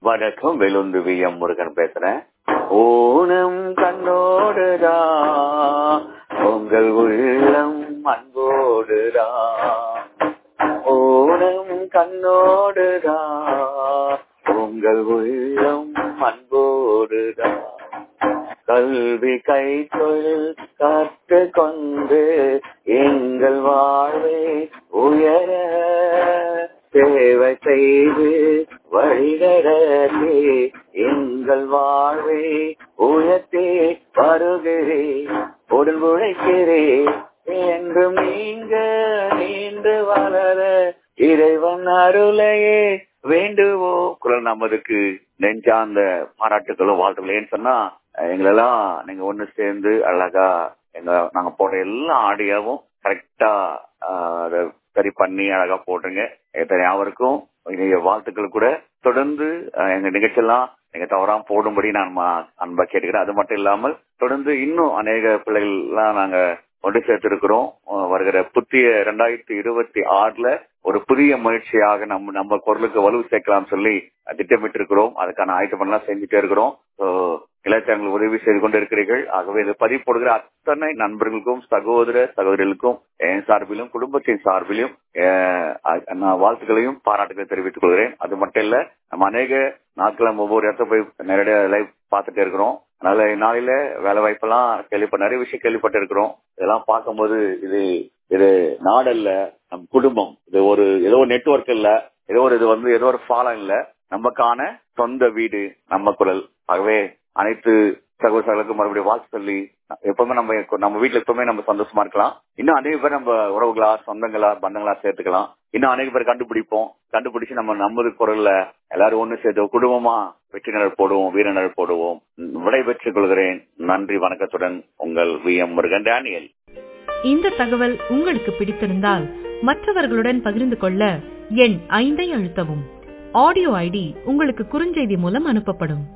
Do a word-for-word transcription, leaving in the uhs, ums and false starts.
வணக்கம், வேலுண்டு V M Murugan பேசுறேன். ஓணம் கண்ணோடுதா உங்கள் உள்ளம் அன்போடுதா, ஓணம் கண்ணோடுதா உங்கள் உள்ளம் அன்போடுதா, கல்வி கை தொழில் கற்று கொண்டு எங்கள் வாழ்வை உயர சேவை செய்து வழிநடத்தி எங்கள் வாழ்வை உயர்த்தி வருகிறேன், உடல் உழைக்கிறேன் என்றும் நீங்க நீண்டு வளர இறைவன் அருளையே வேண்டுவோம். குரல் நமதுக்கு நெஞ்சார்ந்த பாராட்டுகளும் வாழ்த்துக்கள். ஏன்னு சொன்னா எங்களெல்லாம் நீங்க ஒண்ணு சேர்ந்து அழகா எங்க நாங்க போடுற எல்லா ஆடியோவும் கரெக்டா அதை சரி பண்ணி அழகா போட்டுருங்க. யாவருக்கும் வாழ்த்துக்கள் கூட தொடர்ந்து எங்க நிகழ்ச்சியெல்லாம் நீங்க தவறாம போடும்படி நான் அன்பா கேட்டுக்கிறேன். அது மட்டும் இல்லாமல் தொடர்ந்து இன்னும் அநேக பிள்ளைகள் எல்லாம் நாங்க ஒன்று சேர்த்திருக்கிறோம். வருகிற புதிய இரண்டாயிரத்தி இருபத்தி ஆறுல ஒரு புதிய முயற்சியாக நம்ம நம்ம குரலுக்கு வலு சேர்க்கலாம் சொல்லி திட்டமிட்டு இருக்கிறோம். அதுக்கான ஆயத்தம் எல்லாம் செஞ்சுட்டே இருக்கிறோம். இளைஞர்கள் உதவி செய்து கொண்டு இருக்கிறீர்கள். ஆகவே இது பதிவு போடுகிற அத்தனை நண்பர்களுக்கும் சகோதர சகோதரிகளுக்கும் என் சார்பிலும் குடும்பத்தின் சார்பிலும் வாழ்த்துக்களையும் பாராட்டுகளை தெரிவித்துக் கொள்கிறேன். அது மட்டும் இல்ல, நம்ம அநேக நாட்கள் ஒவ்வொரு இடத்துல போய் நேரடியாக லைவ் பார்த்துட்டே இருக்கிறோம். அதனால நாளையில வேலை வாய்ப்பெல்லாம் கேள்விப்பட்ட நிறைய விஷயம் கேள்விப்பட்டு இருக்கிறோம். இதெல்லாம் பார்க்கும்போது இது இது நாடல்ல, நம் குடும்பம், இது ஒரு ஏதோ ஒரு நெட்வொர்க் இல்ல, ஏதோ ஒரு இது வந்து ஏதோ ஒரு ஃபாலம் இல்ல, நமக்கான சொந்த வீடு நம்ம குரல். ஆகவே அனைத்து சகோதரர்களுக்கும் மறுபடியும் வாழ்த்து சொல்லி எப்பவுமே நம்ம நம்ம வீட்டுல எப்பவுமே நம்ம சந்தோஷமா இருக்கலாம். இன்னும் அநேக பேர் நம்ம உறவுகளா சொந்தங்களா பந்தங்களா சேர்த்துக்கலாம். இன்னும் அநேக பேர் கண்டுபிடிப்போம். கண்டுபிடிச்சு நம்ம நமது குரல்ல எல்லாரும் ஒண்ணு சேர்த்து குடும்பமா வெற்றினர் போடுவோம், வீரனர் போடுவோம். விடைபெற்றுக் கொள்கிறேன். நன்றி, வணக்கத்துடன் உங்கள் வி எம் முருகன் டேனியல். இந்த தகவல் உங்களுக்கு பிடித்திருந்தால் மற்றவர்களுடன் பகிர்ந்து கொள்ள எண் ஐந்தை அழுத்தவும். ஆடியோ ஐடி உங்களுக்கு குறுஞ்செய்தி மூலம் அனுப்பப்படும்.